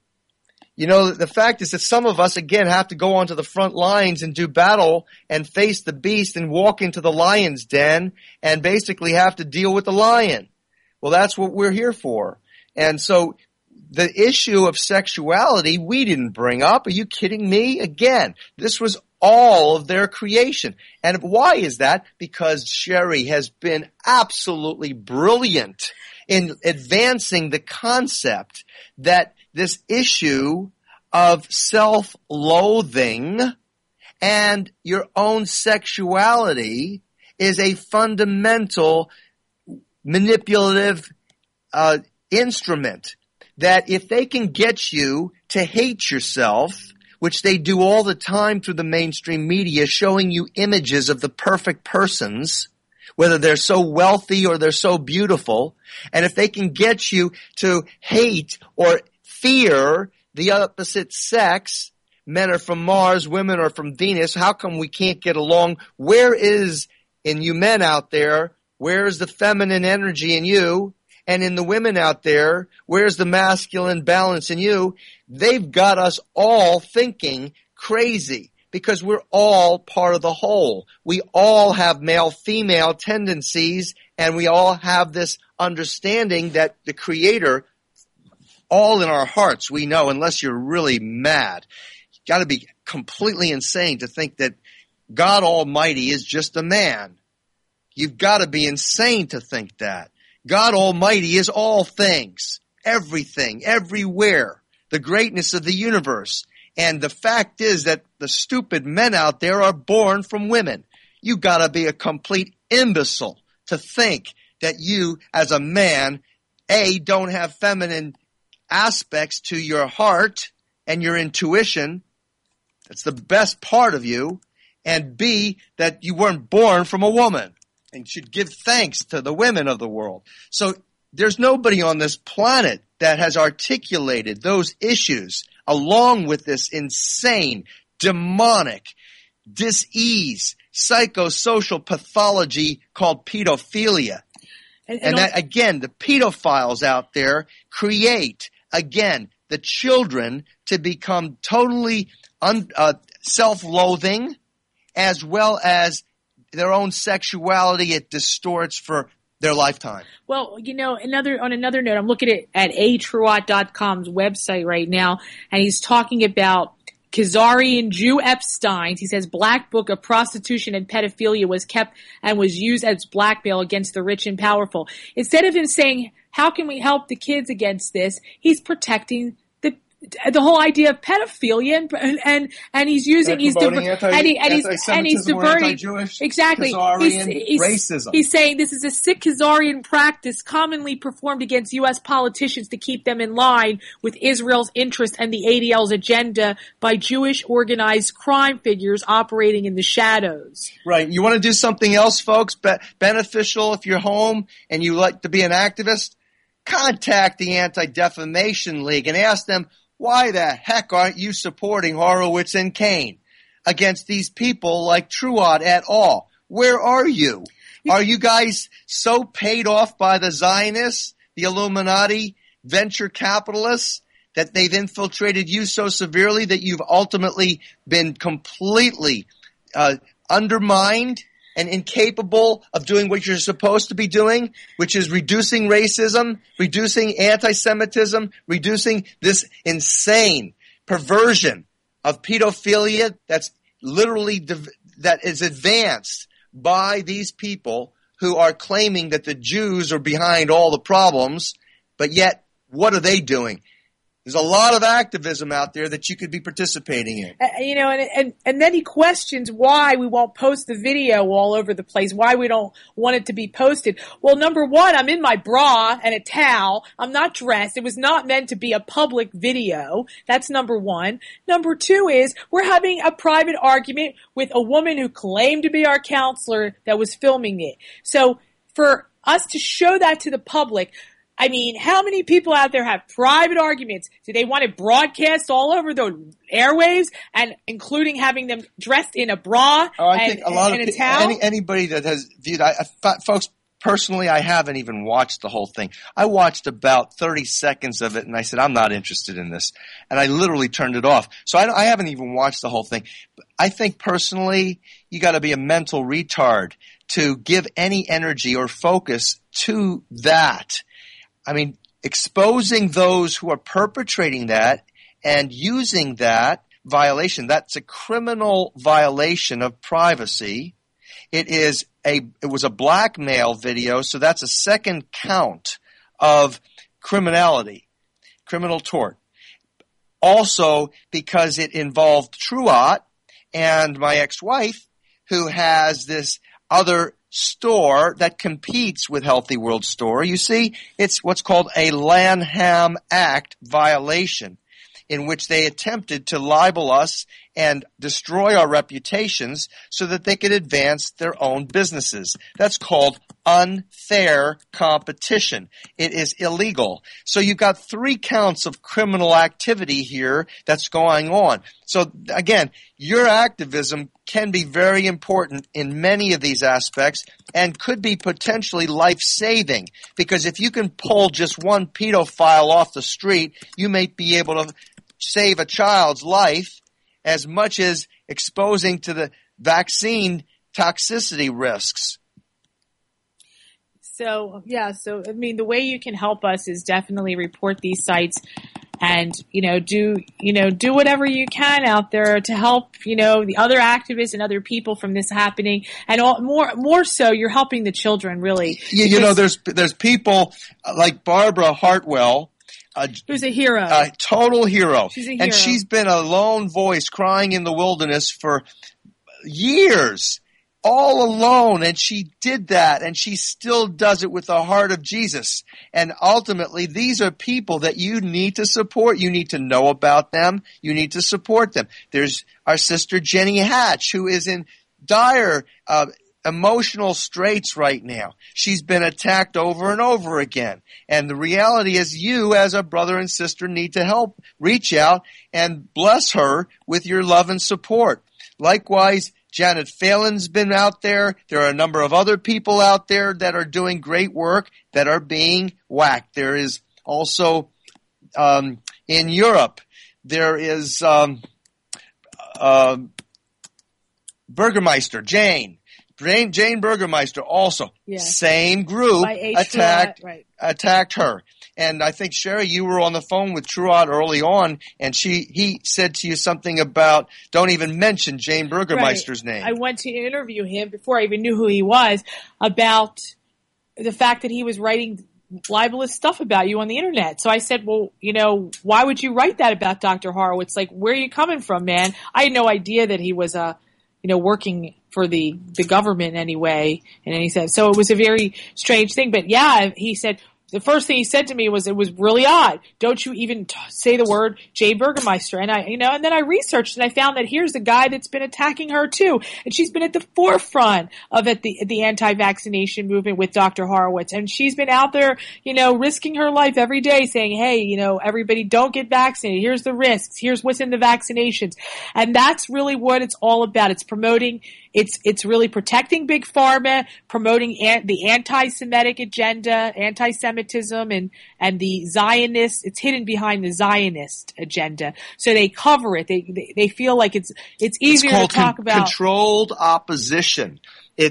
The fact is that some of us, again, have to go onto the front lines and do battle and face the beast and walk into the lion's den and basically have to deal with the lion. Well, that's what we're here for. And so the issue of sexuality, we didn't bring up. Are you kidding me? Again, this was all of their creation. And why is that? Because Sherry has been absolutely brilliant in advancing the concept that this issue of self-loathing and your own sexuality is a fundamental manipulative instrument that if they can get you to hate yourself, which they do all the time through the mainstream media, showing you images of the perfect persons, whether they're so wealthy or they're so beautiful, and if they can get you to hate or fear the opposite sex, men are from Mars, women are from Venus, how come we can't get along? Where is, in you men out there, where is the feminine energy in you? And in the women out there, where's the masculine balance in you? They've got us all thinking crazy because we're all part of the whole. We all have male-female tendencies, and we all have this understanding that the Creator, all in our hearts, we know, unless you're really mad, you've got to be completely insane to think that God Almighty is just a man. You've got to be insane to think that. God Almighty is all things, everything, everywhere, the greatness of the universe. And the fact is that the stupid men out there are born from women. You gotta be a complete imbecile to think that you, as a man, A, don't have feminine aspects to your heart and your intuition. That's the best part of you. And B, that you weren't born from a woman. And should give thanks to the women of the world. So there's nobody on this planet that has articulated those issues along with this insane, demonic, dis-ease, psychosocial pathology called pedophilia. And that, again, the pedophiles out there create, again, the children to become totally self-loathing as well as their own sexuality. It distorts for their lifetime. Well, on another note, I'm looking at atruot.com's website right now, and he's talking about Khazarian Jew Epstein. He says Black Book of prostitution and pedophilia was kept and was used as blackmail against the rich and powerful. Instead of him saying, how can we help the kids against this, he's protecting the whole idea of pedophilia, and he's using he's subverting exactly racism. He's saying this is a sick Khazarian practice commonly performed against U.S. politicians to keep them in line with Israel's interest and the ADL's agenda by Jewish organized crime figures operating in the shadows. Right. You want to do something else, folks, beneficial if you're home and you like to be an activist? Contact the Anti-Defamation League and ask them, why the heck aren't you supporting Horowitz and Kane against these people like Truot at all? Where are you? Are you guys so paid off by the Zionists, the Illuminati, venture capitalists, that they've infiltrated you so severely that you've ultimately been completely undermined and incapable of doing what you're supposed to be doing, which is reducing racism, reducing anti-Semitism, reducing this insane perversion of pedophilia that's literally that is advanced by these people who are claiming that the Jews are behind all the problems, but yet what are they doing? There's a lot of activism out there that you could be participating in. And then he questions why we won't post the video all over the place, why we don't want it to be posted. Well, number one, I'm in my bra and a towel. I'm not dressed. It was not meant to be a public video. That's number one. Number two is we're having a private argument with a woman who claimed to be our counselor that was filming it. So for us to show that to the public, I mean, how many people out there have private arguments? Do they want it broadcast all over the airwaves, and including having them dressed in a bra and a towel? Anybody that has viewed, folks, personally, I haven't even watched the whole thing. I watched about 30 seconds of it, and I said, I'm not interested in this. And I literally turned it off. So I haven't even watched the whole thing. I think personally, you got to be a mental retard to give any energy or focus to that. I mean, exposing those who are perpetrating that and using that violation, that's a criminal violation of privacy. It was a blackmail video, so that's a second count of criminality, criminal tort. Also, because it involved Truot and my ex-wife, who has this other store that competes with Healthy World Store. You see, it's what's called a Lanham Act violation, in which they attempted to libel us and destroy our reputations so that they could advance their own businesses. That's called unfair competition. It is illegal. So you've got 3 counts of criminal activity here that's going on. So again, your activism can be very important in many of these aspects and could be potentially life-saving, because if you can pull just one pedophile off the street, you may be able to save a child's life as much as exposing to the vaccine toxicity risks. So, I mean, the way you can help us is definitely report these sites and, do whatever you can out there to help, the other activists and other people from this happening. And more so, you're helping the children, really. There's people like Barbara Hartwell, who's a hero. A total hero. She's a hero. And she's been a lone voice crying in the wilderness for years, all alone. And she did that, and she still does it with the heart of Jesus. And ultimately, these are people that you need to support. You need to know about them. You need to support them. There's our sister Jenny Hatch, who is in dire emotional straits right now. She's been attacked over and over again. And the reality is, you as a brother and sister need to help reach out and bless her with your love and support. Likewise, Janet Phelan's been out there. There are a number of other people out there that are doing great work that are being whacked. There is also in Europe, there is Burgermeister, Jane Burgermeister also, same group attacked her. And I think, Sherry, you were on the phone with Truott early on, and he said to you something about, don't even mention Jane Burgermeister's name. I went to interview him before I even knew who he was about the fact that he was writing libelous stuff about you on the internet. So I said, well, why would you write that about Dr. Horowitz? Like, where are you coming from, man? I had no idea that he was working for the government anyway. And then he said, so it was a very strange thing. But he said, the first thing he said to me was, it was really odd. Don't you even say the word Jay Burgermeister? And and then I researched and I found that here's a guy that's been attacking her too. And she's been at the forefront of the anti-vaccination movement with Dr. Horowitz. And she's been out there, risking her life every day saying, hey, everybody don't get vaccinated. Here's the risks. Here's what's in the vaccinations. And that's really what it's all about. It's promoting, it's really protecting Big Pharma, promoting the anti-Semitic agenda, anti-Semitism, and the Zionist. It's hidden behind the Zionist agenda, so they cover it. They feel like it's easier to talk about controlled opposition.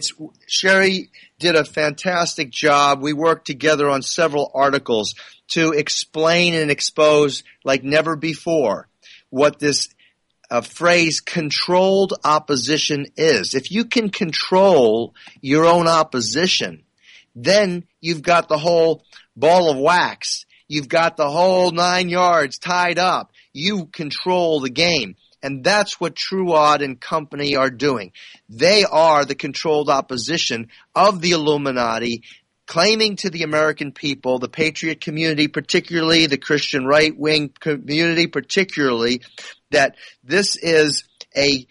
Sherry did a fantastic job. We worked together on several articles to explain and expose like never before what this phrase controlled opposition is. If you can control your own opposition, then you've got the whole ball of wax. You've got the whole 9 yards tied up. You control the game. And that's what Truott and company are doing. They are the controlled opposition of the Illuminati, claiming to the American people, the patriot community particularly, the Christian right-wing community particularly, that this is a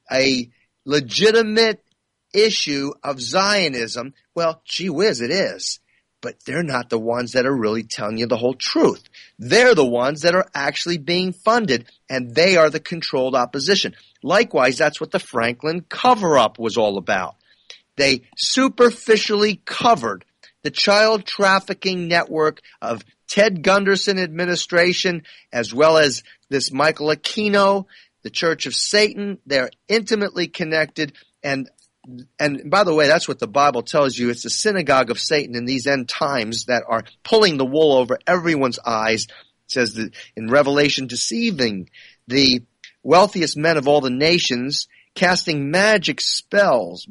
legitimate issue of Zionism. Well, gee whiz, it is. But they're not the ones that are really telling you the whole truth. They're the ones that are actually being funded, and they are the controlled opposition. Likewise, that's what the Franklin cover-up was all about. They superficially covered the child trafficking network of Ted Gunderson administration, as well as this Michael Aquino, the Church of Satan. They're intimately connected, and by the way, that's what the Bible tells you. It's the synagogue of Satan in these end times that are pulling the wool over everyone's eyes. It says that in Revelation, deceiving the wealthiest men of all the nations, casting magic spells,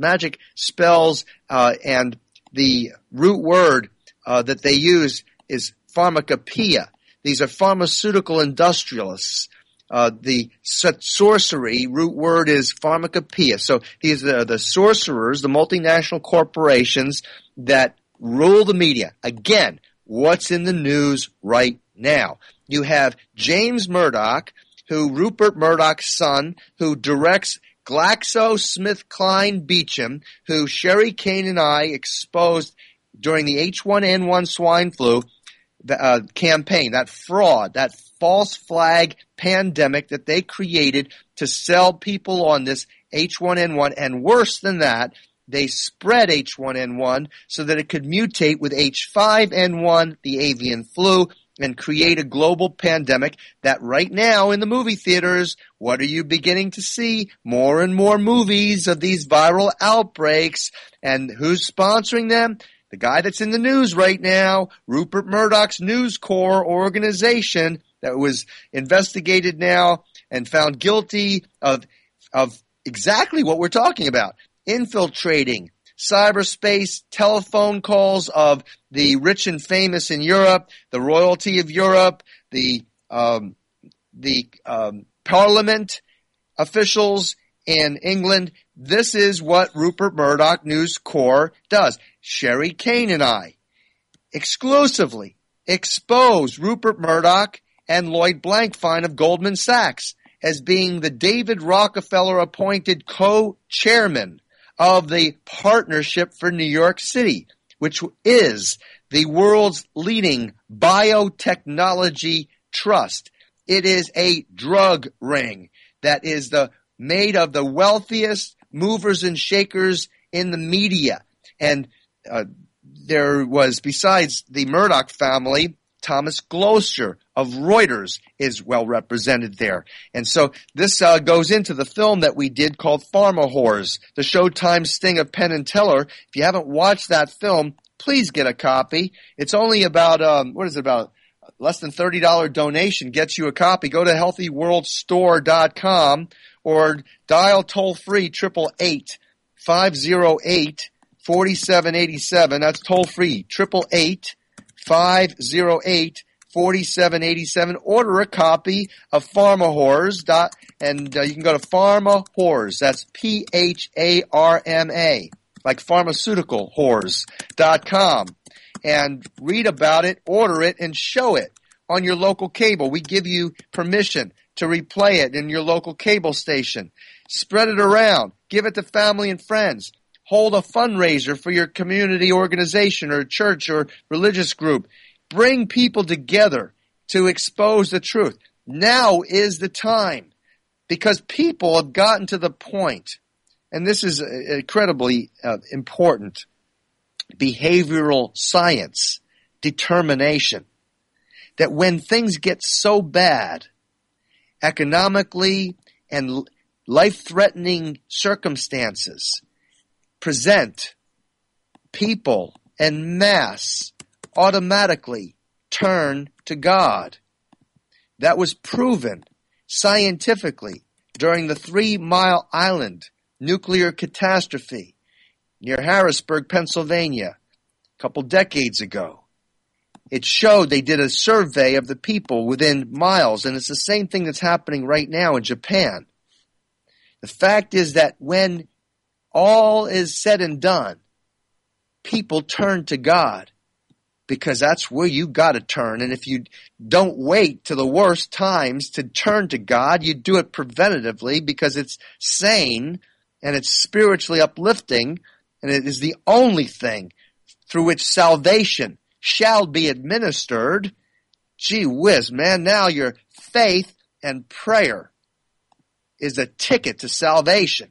and the root word that they use is pharmacopoeia. These are pharmaceutical industrialists, the sorcery. Root word is pharmacopoeia. So these are the sorcerers, the multinational corporations that rule the media. Again, what's in the news right now? You have James Murdoch, Rupert Murdoch's son, who directs GlaxoSmithKline Beecham, who Sherry Kane and I exposed during the H1N1 swine flu campaign, that fraud, that false flag pandemic that they created to sell people on this H1N1. And worse than that, they spread H1N1 so that it could mutate with H5N1, the avian flu, and create a global pandemic that right now in the movie theaters, what are you beginning to see? More and more movies of these viral outbreaks. And who's sponsoring them? The guy that's in the news right now, Rupert Murdoch's News Corps organization that was investigated now and found guilty of exactly what we're talking about. Infiltrating cyberspace telephone calls of the rich and famous in Europe, the royalty of Europe, the parliament officials in England. This is what Rupert Murdoch News Corps does. Sherry Kane and I exclusively expose Rupert Murdoch and Lloyd Blankfein of Goldman Sachs as being the David Rockefeller appointed co-chairman of the Partnership for New York City, which is the world's leading biotechnology trust. It is a drug ring that is made of the wealthiest movers and shakers in the media. And there was, besides the Murdoch family, Thomas Gloster of Reuters is well represented there. And so this goes into the film that we did called Pharma Whores, the Showtime sting of Penn and Teller. If you haven't watched that film, please get a copy. It's only about, less than $30 donation gets you a copy. Go to healthyworldstore.com or dial toll-free 888-508-4787. That's toll-free, 888-508-4787. Order a copy of Pharma Whores, and you can go to Pharma Whores. That's Pharma, like pharmaceutical whores.com, and read about it, order it, and show it on your local cable. We give you permission to replay it in your local cable station. Spread it around. Give it to family and friends. Hold a fundraiser for your community organization or church or religious group. Bring people together to expose the truth. Now is the time, because people have gotten to the point, and this is incredibly important, behavioral science, determination, that when things get so bad, economically and life-threatening circumstances present, people en masse automatically turn to God. That was proven scientifically during the 3 Mile Island nuclear catastrophe near Harrisburg, Pennsylvania, a couple decades ago. It showed, they did a survey of the people within miles, and it's the same thing that's happening right now in Japan. The fact is that when all is said and done, people turn to God, because that's where you got to turn. And if you don't wait to the worst times to turn to God, you do it preventatively, because it's sane and it's spiritually uplifting, and it is the only thing through which salvation shall be administered. Gee whiz, man, now your faith and prayer is a ticket to salvation.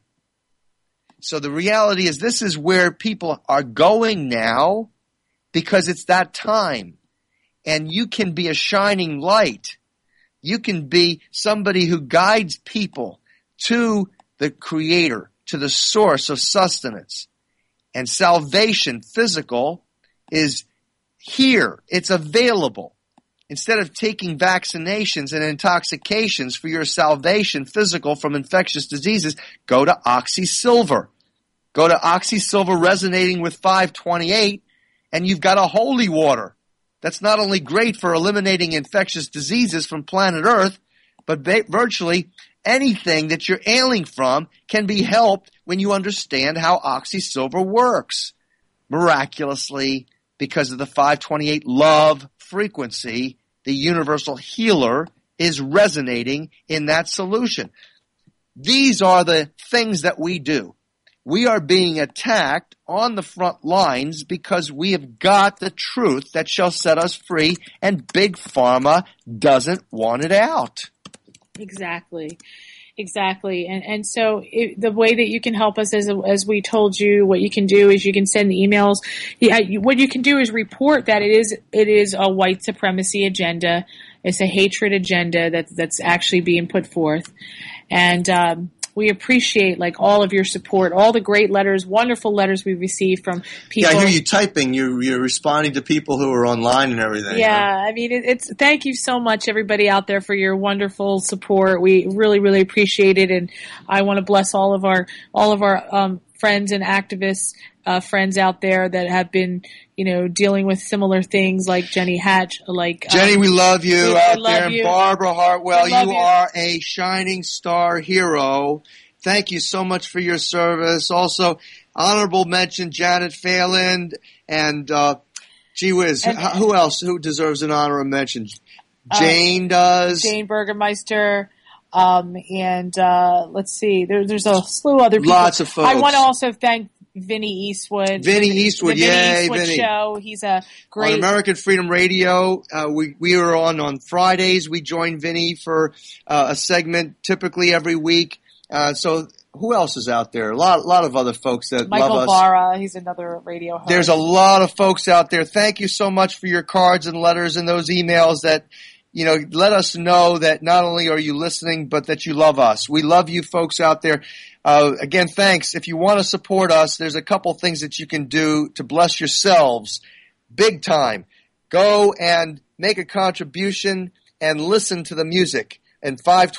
So the reality is, this is where people are going now, because it's that time. And you can be a shining light. You can be somebody who guides people to the Creator, to the source of sustenance. And salvation, physical, is here. It's available. Instead of taking vaccinations and intoxications for your salvation, physical, from infectious diseases, go to OxySilver. Go to OxySilver resonating with 528, and you've got a holy water that's not only great for eliminating infectious diseases from planet Earth, but virtually anything that you're ailing from can be helped when you understand how OxySilver works. Miraculously, because of the 528 love frequency, the universal healer is resonating in that solution. These are the things that we do. We are being attacked on the front lines because we have got the truth that shall set us free, and Big Pharma doesn't want it out. Exactly. And so the way that you can help us, as we told you, what you can do is you can send emails. What you can do is report that it is a white supremacy agenda. It's a hatred agenda that's actually being put forth. And we appreciate all of your support, all the great letters, wonderful letters we received from people. Yeah, I hear you typing. You're responding to people who are online and everything. Yeah, huh? I mean, it's thank you so much, everybody out there, for your wonderful support. We really, really appreciate it, and I want to bless all of our friends and activists, friends out there that have been, dealing with similar things, like Jenny Hatch, Jenny, we love you out there, and you. Barbara Hartwell, you are a shining star hero. Thank you so much for your service. Also, honorable mention Janet Phelan, and gee whiz, who else? Who deserves an honorable mention? Jane does. Jane Burgermeister. And let's see, there's a slew of other people. Lots of folks. I want to also thank Vinny Eastwood. Vinny Eastwood, yay, Vinny. Show. He's a great. On American Freedom Radio, we are on Fridays. We join Vinny for a segment typically every week. So who else is out there? A lot of other folks that love us. Michael Barra, he's another radio host. There's a lot of folks out there. Thank you so much for your cards and letters and those emails that, let us know that not only are you listening, but that you love us. We love you folks out there. Again, thanks. If you want to support us, there's a couple things that you can do to bless yourselves big time. Go and make a contribution and listen to the music at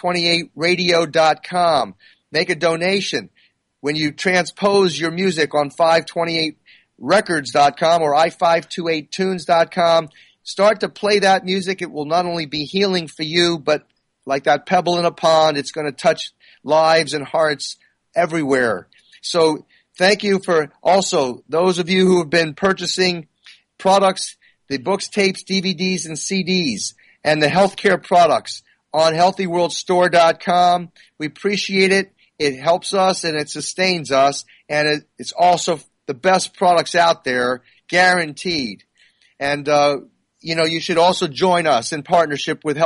528radio.com. Make a donation. When you transpose your music on 528records.com or i528tunes.com, start to play that music. It will not only be healing for you, but like that pebble in a pond, it's going to touch lives and hearts everywhere. So thank you for also those of you who have been purchasing products, the books, tapes, DVDs, and CDs, and the healthcare products on healthyworldstore.com. We appreciate it. It helps us and it sustains us, and it's also the best products out there, guaranteed. And you should also join us in partnership with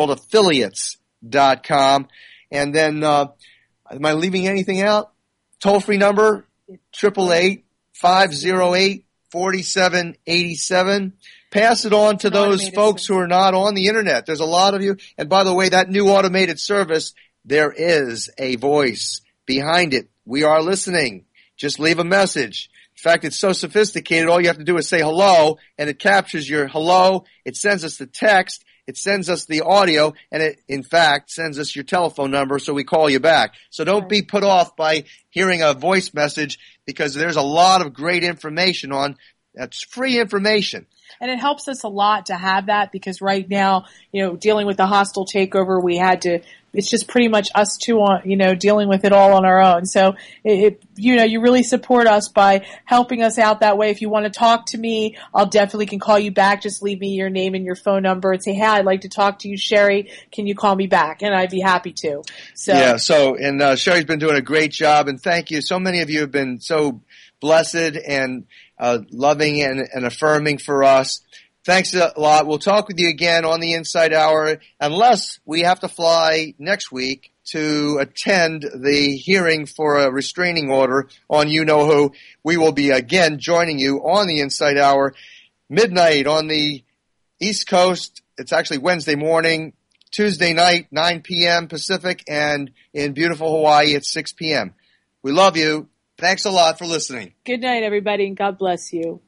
healthyworldaffiliates.com. And then, am I leaving anything out? Toll-free number, 888-508-4787. Pass it on to those folks who are not on the internet. There's a lot of you. And by the way, that new automated service, there is a voice behind it. We are listening. Just leave a message. In fact, it's so sophisticated, all you have to do is say hello, and it captures your hello. It sends us the text. It sends us the audio, and it, in fact, sends us your telephone number so we call you back. So don't be put off by hearing a voice message, because there's a lot of great information on. That's free information. And it helps us a lot to have that, because right now, dealing with the hostile takeover, it's just pretty much us two on, dealing with it all on our own. So you really support us by helping us out that way. If you want to talk to me, I'll definitely can call you back. Just leave me your name and your phone number and say, hey, I'd like to talk to you, Sherry. Can you call me back? And I'd be happy to. And Sherry's been doing a great job, and thank you. So many of you have been so blessed and loving and affirming for us. Thanks a lot. We'll talk with you again on the Inside Hour, unless we have to fly next week to attend the hearing for a restraining order on you-know-who. We will be again joining you on the Inside Hour, midnight on the East Coast. It's actually Wednesday morning, Tuesday night, 9 p.m. Pacific, and in beautiful Hawaii at 6 p.m. We love you. Thanks a lot for listening. Good night, everybody, and God bless you.